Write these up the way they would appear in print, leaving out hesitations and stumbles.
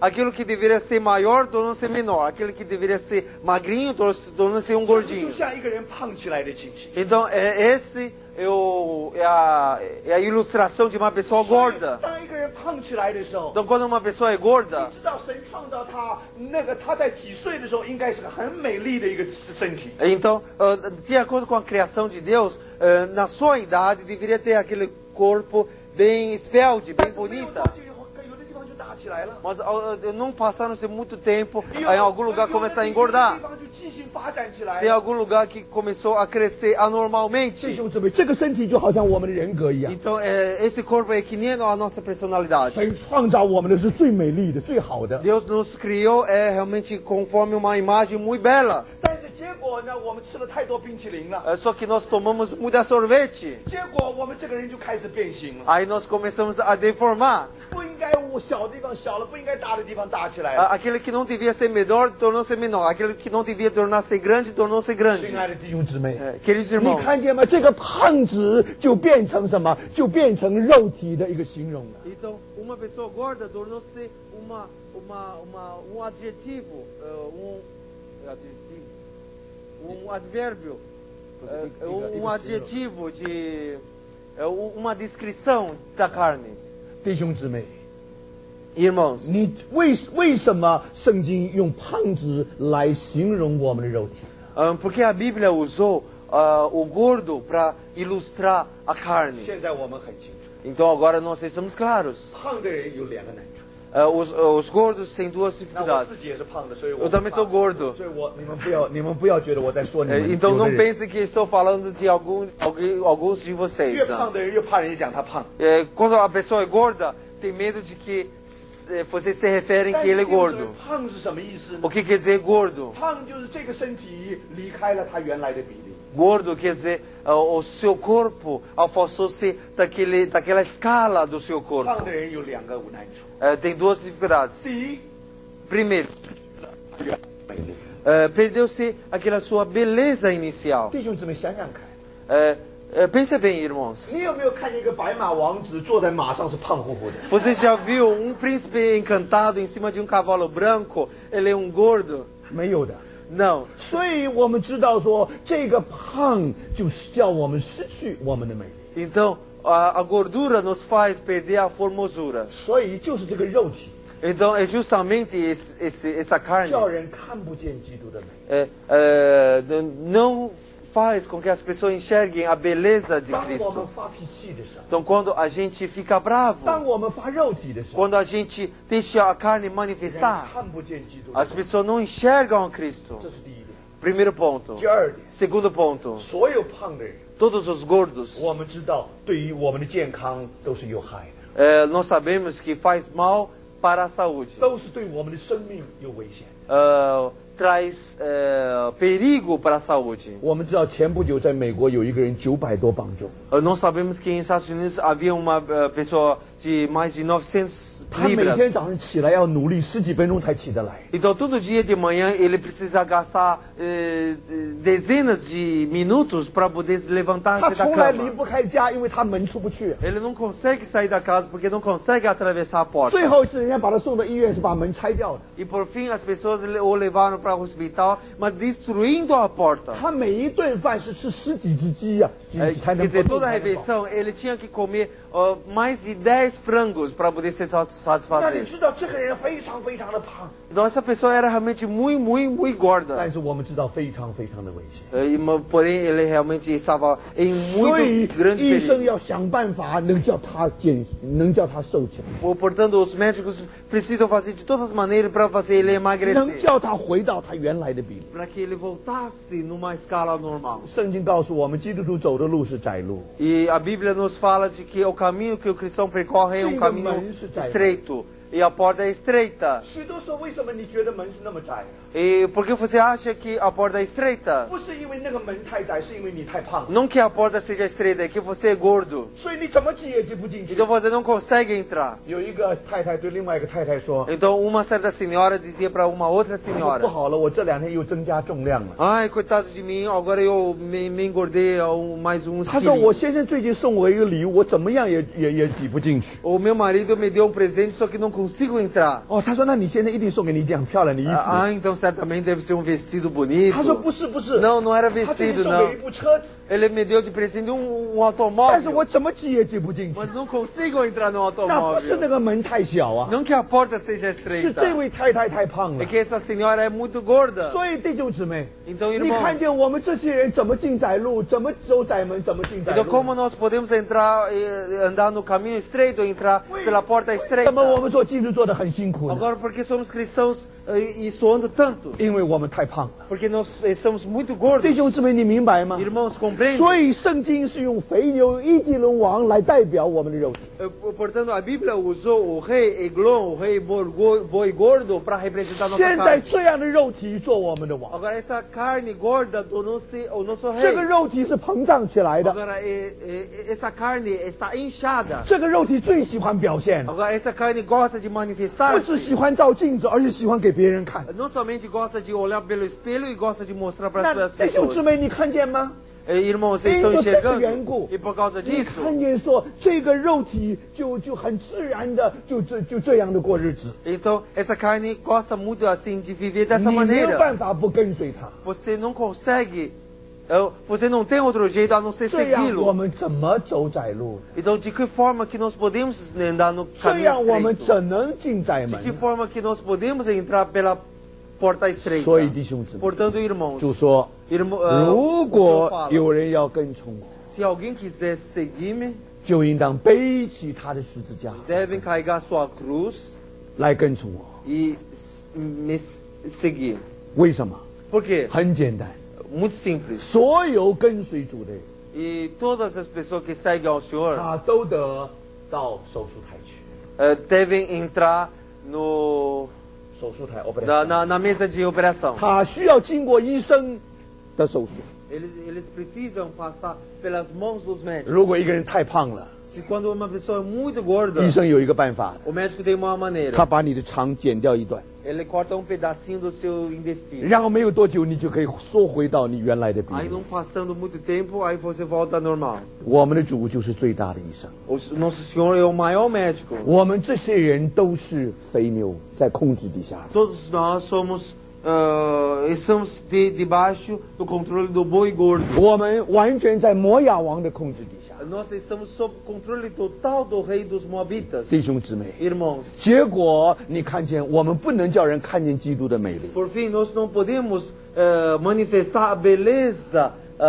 aquilo que deveria ser maior tornou-se menor, aquilo que deveria ser magrinho tornou-se 就 gordinho. 像一个人胖起来的情形。 Então, esse é a ilustração de uma pessoa gorda. 当一个人胖起来的时候， Então, quando uma pessoa é gorda, 你知道神创造他，他在几岁的时候应该是个很美丽的一个身体。 então, de acordo com a criação de Deus, na sua idade deveria ter aquele corpo bem espelte, bem 没有 bonita. 多久以后，有的地方就大起来了。 Mas não passaram-se muito tempo, em algum lugar começa a engordar. 有的地方就继续发展起来。 Tem algum lugar que começou a crescer 弟 anormalmente. 兄姊妹，这个身体就好像我们的人格一样。 Então, esse corpo é que nem a nossa personalidade. 神创造我们的是最美丽的、最好的。 Deus nos criou realmente conforme uma imagem muito bela. 但是结果呢，我们吃了太多冰淇淋了， Só que nós tomamos muita sorvete. 结果我们这个人就开始变形了。 Aí nós começamos a deformar. 不应该小的地方小了，不应该大的地方大起来了。 Aquele que não devia ser menor tornou-se menor. Aquele que não devia tornar-se grande tornou-se grande. 亲爱的弟兄姊妹， Queridos 你 irmãos, 看见吗？这个胖子就变成什么？就变成肉体的一个形容了。 então uma pessoa gorda tornou-se um adjetivo, um advérbio, um adjetivo de uma descrição da carne. 弟兄姊妹， Irmãos, 你为什么圣经用胖子来形容我们的肉体？ porque a Bíblia usou o gordo para ilustrar a carne. 现在我们很清楚， Então agora nós estamos claros. 胖的人有两个难处。 Os gordos têm duas 那我自己 dificuldades. 也是胖的，所以 Eu também sou gordo. 所以你们不要觉得我在说你们。 Então 有的 não 人 pense que estou falando de alguns de vocês. 越 Tá? 胖的人越怕人家讲他胖。 Quando a pessoa é gorda, tem medo de que vocês se referem 但 que 是 ele é 弟兄姊妹 gordo. 胖是什么意思呢 O？que quer dizer gordo? 胖就是这个身体离开了它原来的比例。 Gordo quer dizer o seu corpo afastou-se daquela escala do seu 胖 corpo. 的人有两个难处。 Tem duas dificuldades. 第一， Primeiro, 美丽。 perdeu-se aquela sua beleza inicial. 弟兄姊妹想想看， Pensa bem, irmãos. 你有没有看见一个白马王子坐在马上是胖乎乎的？ Você já viu um príncipe encantado em cima de um cavalo branco? Ele é um gordo? 没有的。 Não. 所以我们知道说，这个胖就是叫我们失去我们的美丽。 Então, a gordura nos faz perder a formosura. 所以就是这个肉体， Então, é justamente essa carne 叫人看不见基督的美。 não faz com que as pessoas enxerguem a beleza de 当我们 Cristo. 发脾气的时候， Então, quando a gente fica bravo, 当我们发肉体的时候， quando a gente deixa a carne 人 manifestar, 看不见基督的 as 美。 pessoas não enxergam a Cristo. 这是第一点。 Primeiro ponto. 第二点， Segundo ponto, 所有胖的人， todos os gordos, 我们知道对于我们的健康都是有害的， nós sabemos que faz mal para a saúde. 都是对我们的生命有危险。 Traz perigo para a saúde. 我们知道前不久在美国有一个人900多磅重， Nós sabemos que em Estados Unidos havia uma pessoa de mais de 900 他每天 libras. 早上起来要努力10几分钟才起得来。 Então, todo dia de manhã ele precisa gastar dezenas de minutos para poder 他 levantar-se da 从来离 cama. 不开家，因为他门出不去。 Ele não consegue sair da casa porque não consegue atravessar a porta. 最后一次人家把他送到医院，是把门拆掉的。 E por fim as pessoas o levaram para o hospital, mas destruindo a porta. 他每一顿饭是吃10几只鸡呀、才 Quer 能 dizer, 不 toda a 才能饱 refeição ele tinha que comer mais de 10 frangos para poder se 那你 satisfazer. 知道这个人非常非常的胖， Então essa pessoa era realmente muito gorda. 但是我们知道非常非常的危险。 Porém, ele realmente estava em 所以 muito grande 医生 perigo. 要想办法能叫他瘦起来， Portanto, os médicos precisam fazer de todas as maneiras para fazer ele 能 emagrecer. 叫他回到他原来的比例。 Para que ele voltasse numa escala normal. 圣经告诉我们，基督徒走的路是窄路， E a Bíblia nos fala de que o caminho que o cristão percorre é um caminho estreito. E a porta é estreita. 许多时候，为什么你觉得门是那么窄？ E por que você acha que a porta é estreita? 不是因为那个门太窄，是因为你太胖， Não que a porta seja estreita, é que você é gordo. 所以你怎么挤也挤不进去。 Então você não consegue entrar. 有一个太太对另外一个太太说 Então uma certa senhora dizia para uma outra：“ 不 senhora: 好了，我这2天又增加重量了。 Ai, coitado de mim, agora eu me engordei mais uns 她说：“我 quilos. 先生最近送我一个礼物，我怎么样也挤不进去。 O meu marido me deu um presente, só que não consigo entrar. 哦，他说那你先生一定送给你这样漂亮的衣服。 Então certamente deve ser um vestido bonito. 他说不是不是， Não, não era 他最近 vestido, 送 não. 给一部车子， Ele me deu de presente um 但是 automóvel. 我怎么挤也挤不进去。 Mas não consigo entrar no 那不是那 automóvel. 个门太小啊， Não que a porta seja 是这 estreita. 位太太太胖了 É。que essa senhora é muito gorda. 所以弟兄姊妹， Então, 你看 irmãos, 见我们这些人怎么进窄路，怎么走窄门，怎么进窄 então 路？ como nós podemos entrar, andar no caminho estreito, entrar pela porta 怎么我 estreita? 们做基督做的很辛苦呢？ Agora, por que somos cristãos e suando tanto? 因为我们太胖了。 Porque nós estamos muito 弟 gordos. 兄姊妹，你明白吗？ Irmãos, compreendem? 所以圣经是用肥牛伊基伦王来代表我们的肉体。 Portanto, a Bíblia usou o rei Eglon, o rei boi gordo, para representar nossa 现在 carne. 这样的肉体做我们的王， Agora, essa carne gorda tornou-se o nosso 这个 rei. 肉体是膨胀起来的， Agora, essa carne está inchada. 这个肉体最喜欢表现， Agora, essa carne gosta de 不 manifestar. 只喜欢照镜子，而且喜欢给别人看。 Não somente gosta de olhar pelo espelho e gosta de mostrar para 那 as 弟兄姊 pessoas. 妹，你看见吗？ Irmãos, vocês estão 因为这个 enxergando? 缘故， E por causa 你 disso, 看见说这个肉体就很自然的就这样的过日子， então essa carne gosta muito assim de viver dessa 你没有 maneira. 办法不跟随他。 Você não consegue, você não tem outro jeito a não ser 这样我 segui-lo. 们怎么走窄路呢？ Então, de que forma que nós podemos andar no 这 caminho 样我们 estreito? 怎能进窄 De 门 que 呢？ forma que nós podemos entrar pela porta estreita? 所以弟兄姊妹， Portanto, irmãos, 就说 irmão, 如 o Senhor 果 fala, 有人要跟从我， se alguém quiser seguir-me, 就应当背起他的十字架 devem carregar sua cruz 来跟从我。 e me seguir. 为什么？ Por quê? 很简单， Muito simples. 所有跟随主的人， E todas as pessoas que seguem ao Senhor 他都得到手术台去。 devem entrar no, 手术台 operation na mesa de operação. 他需要经过医生的手术。 Eles precisam passar pelas mãos dos médicos. 如果一个人太胖了， Se quando uma pessoa é muito gorda, 医生有一个办法， o médico tem uma maneira. 他把你的肠剪掉一段， Ele corta pedacinho do seu intestino. 然后没有多久你就可以缩回到你原来的比 Aí 例。 não passando muito tempo, aí você volta ao normal. 我们的主就是最大的医生， O nosso Senhor é o maior médico. 我们这些人都是肥牛，在控制底下的。 Todos nós estamos debaixo do controle do boi gordo. 我们完全在摩亚王的控制底下。 Nós estamos sob controle total do rei dos Moabitas. 弟兄姊妹， Irmãos, 结果你看见，我们不能叫人看见基督的美丽。 por fim, nós não podemos manifestar a beleza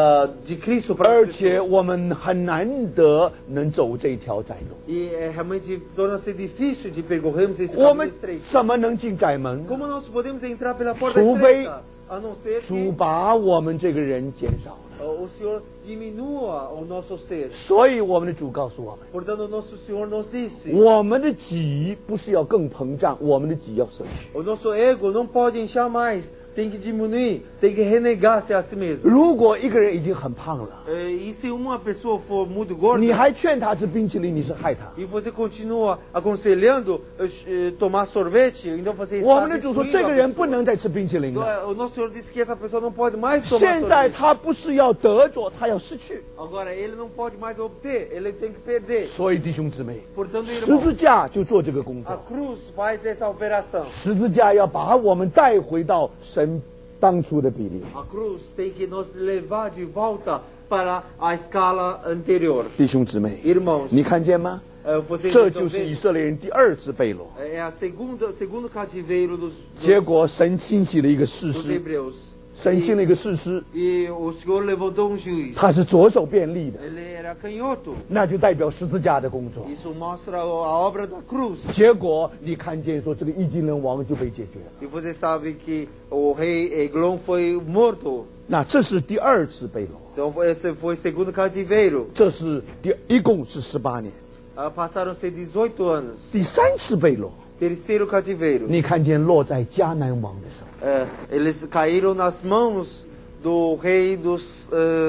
de Cristo para 而 as 且 pessoas. 我们很难得能走这条窄路， E realmente torna-se difícil de percorrermos esse 我 caminho 们 estreito. 怎么能进窄门？ Como nós podemos entrar pela porta 除非 estreita? A não ser 主 que 把我们这个人减少了。 o Senhor diminua o nosso ser. 所以我们的主告诉我们， Portanto, o nosso Senhor nos disse: 我们的己不是要更膨胀，我们的己要舍去。 o nosso ego não pode inchar mais, tem que diminuir, tem que renegar-se a si mesmo. 如果一个人已经很胖了， E se uma pessoa for muito 你 gorda 还劝他吃冰淇淋，你是害他。 e você continua aconselhando tomar sorvete, então você 我 está 们的主说， destruindo 这个 a 人不 pessoa. 能再吃冰淇淋 Então, 了。 o nosso Senhor disse que essa pessoa não pode mais tomar 现在 sorvete. 他不是要得着，他要失去。 Agora, ele não pode mais obter, ele tem que perder. 所以弟兄姊妹， Portanto, 十 irmão, 字架就做这个工 a 作。 cruz faz essa operação. 十字架要把我们带回到神当初的比例。 A cruz tem que nos levar de volta para a escala anterior. 弟兄姊妹， Irmãos, 你看见吗？ vocês 这 estão 就是以 vendo? 色列人第二次被掳。 É a segundo cativeiro dos 结果神兴起了一个士 dos 师， hebreus. 神兴了一个士师， E o Senhor levantou um juiz. 他是左手便利的， Ele era canhoto. 那就代表十字架的工作。 Isso mostra a obra da cruz. 结果你看见说这个异经人王就被解决了。 E você sabe que o rei Eglon foi morto. 那这是第二次被掳， Então esse foi o segundo cativeiro. 这是一共是18年。 Passaram-se 18 anos. 第三次被掳， Terceiro cativeiro. 你看见落在迦南王的手， Eles caíram nas mãos do rei dos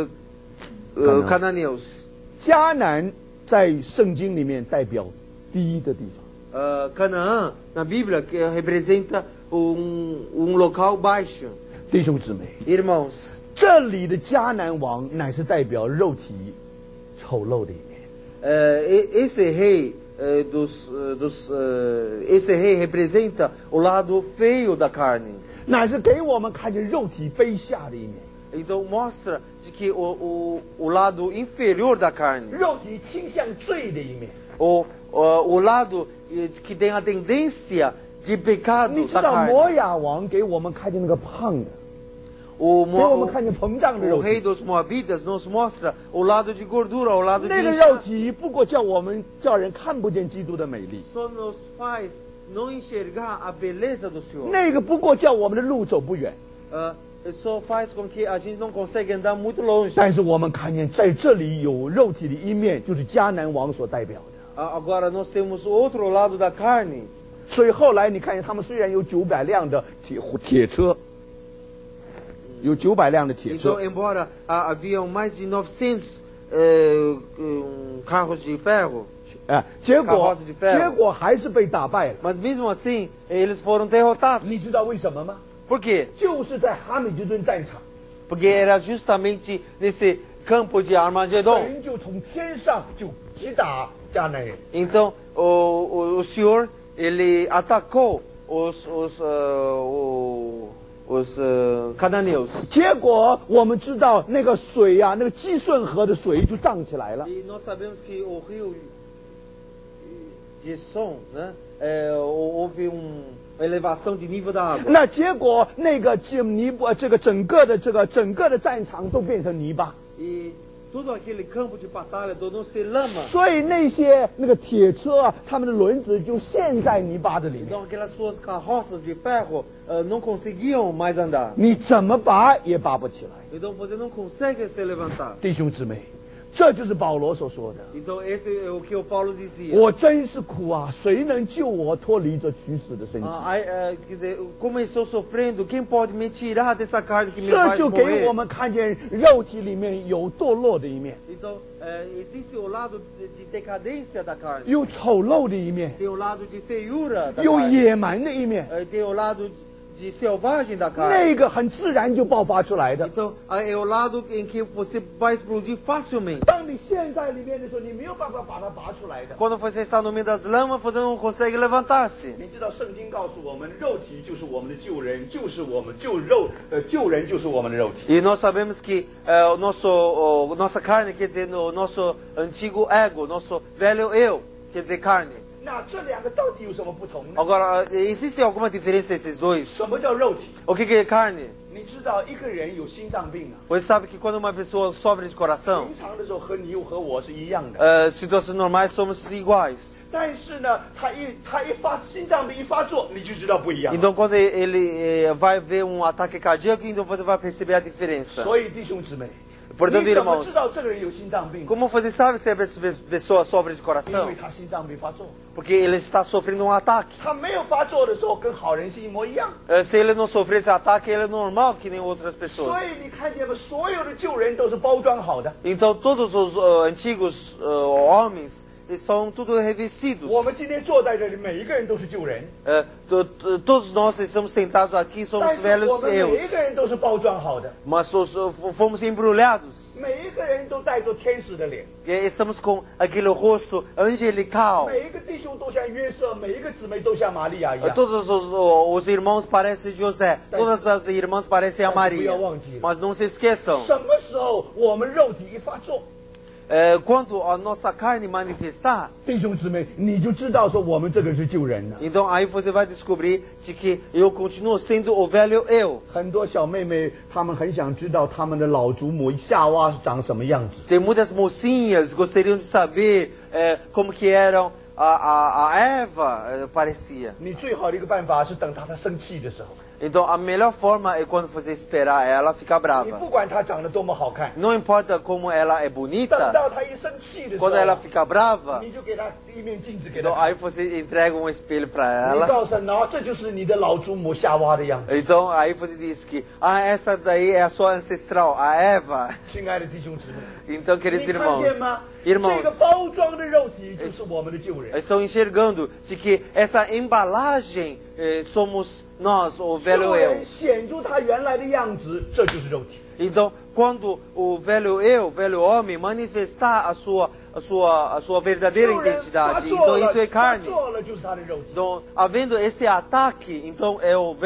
cananeus. 迦南在圣经里面代表低的地方， Canaã, na Bíblia, que representa local baixo. 弟兄姊妹， Irmãos, 这里的迦南王乃是代表肉体丑陋的一面。 esse rei esse rei representa o lado feio da carne. 乃是给我们看见肉体卑下的一面， Então mostra de que o lado inferior da carne, 肉体倾向罪的一面。 o lado que tem a tendência de pecado 你知 da 道 carne. 摩亚王给我们看见那个胖的， O 给我们看见膨胀的肉 rei 体。 dos Moabitas nos mostra o lado de gordura, o lado de 那个肉 inchar. 体不过叫人看不见基督的美丽， Só nos faz não enxergar a beleza do Senhor. 那个不过叫我们的路走不远。 Só faz com que a gente não consegue andar muito longe. 但是我们看见在这里有肉体的一面，就是迦南王所代表的。 Agora nós temos o outro lado da carne. 所以后来你看见他们虽然有900辆的铁车，有900辆的铁车 Então, embora haviam mais de 900 carros de ferro, 结果 carroça de ferro 结果还是被打败了。 mas mesmo assim eles foram derrotados. 你知道为什么吗？ Por quê? 就是在哈米吉顿战场， Porque era justamente nesse campo de Armagedon. 神就从天上就击打迦南人。 Então, o Senhor, ele atacou os cananeus. 结果我们知道那个水啊，那个基顺河的水就涨起来了。 E nós sabemos que o rio Gison, né, houve uma elevação de nível da água. 那结果那个这个整个的战场都变成泥巴， E todo aquele campo de batalha tornou-se lama. 所以那个铁车啊，他们的轮子就陷在泥巴的里面， Então aquelas suas carroças de ferro não conseguiam mais andar. 你怎么拔也拔不起来。 Então você não consegue se levantar. 弟兄姊妹，这就是保罗所说的。 Então esse é o que o Paulo dizia. 我真是苦啊！谁能救我脱离这取死的身体？ Quer dizer, como eu estou sofrendo, quem pode me tirar dessa carne que me 这 faz 就给 morrer? 我们看见肉体里面有堕落的一面， Então, existe o lado de decadência da carne. 有丑陋的一面， Tem o lado de feiura da 有 carne. 野蛮的一面， Tem o lado de selvagem da carne. 那个很自然就爆发出来的。 Então, é o lado em que você vai explodir facilmente. 当你陷在里面的时候，你没有办法把它拔出来的。 Quando você está no meio das lamas, você não consegue levantar-se. 你知道圣经告诉我们，肉体就是我们的救人，就是我们救人就是我们的肉体。 E nós sabemos que nossa carne, quer dizer, o nosso antigo ego, nosso velho eu, quer dizer, carne. 那这两个到底有什么不同呢？ Agora, existe alguma diferença esses dois? 什么叫肉体？ O que é carne? 你知道一个人有心脏病啊， Você sabe que quando uma pessoa sofre de coração, 平常的时候和你和我是一样的。 situações normais somos iguais. 但是呢，他心脏病一发作，你就知道不一样。 Então, quando ele vai ver ataque cardíaco, então você vai perceber a diferença. 所以弟兄姊妹， Portanto, 你怎么 irmãos, 知道这个人有心脏病？ como você sabe se essa pessoa sofre de 因 coração? 为他心脏病发作。 Porque ele está sofrendo ataque. 他没有发作的时候，跟好人是一模一样。 Se ele não sofrer esse ataque, ele é normal que nem outras 所 pessoas. 以你看见吗？所有的救人都是包装好的。 Então, todos os antigos homens eles são tudo revestidos. 我们今天坐在这里，每一个人都是救人， Todos nós estamos sentados aqui, 但 somos 是 velhos 我们每 eus. 一个人都是包装好的， Mas fomos embrulhados. 每一个人都带着天使的脸， E estamos com aquele rosto angelical. 每一个弟兄都像约瑟，每一个姊妹都像玛利亚一样。 Todos os irmãos parecem José. Todas as irmãs parecem a Maria. Mas não se esqueçam. 什么时候我们肉体一发作， Quando a nossa carne manifestar, 弟兄姊妹，你就知道说我们这个是救人的。 então aí você vai descobrir de que eu continuo sendo o velho eu. 很多小妹妹她们很想知道她们的老祖母夏娃是长什么样子。 Tem muitas mocinhas que gostariam de saber como que eram a Eva parecia. 你最好的一个办法是等她生气的时候， Então a melhor forma é quando você esperar ela ficar 你 brava. 不管她长得多么好看， Não importa como ela é 等 bonita, 到她一生气的时候 quando，ela ficar brava, 你就给她一面镜子给她 então 看， aí você entrega um espelho para 你 ela. 告诉她，这就是你的老祖母夏娃的样子。 Então aí você diz que essa daí é a sua ancestral, a Eva. 亲爱的弟兄姊妹， Então, queridos 你看 irmãos, 见吗？这个 irmãos, 包装的肉体就是我们的救人。 estão enxergando de que essa embalagem somos nós, o 救 velho 人 eu. 显出他原来的样子，这就是肉体。 Então, quando o velho eu, o velho homem, manifestar a sua a sua verdadeira 有人他 identidade. 做 Então 了 isso é 他 carne. 做了就是他的肉体。 Então, havendo esse ataque, então é o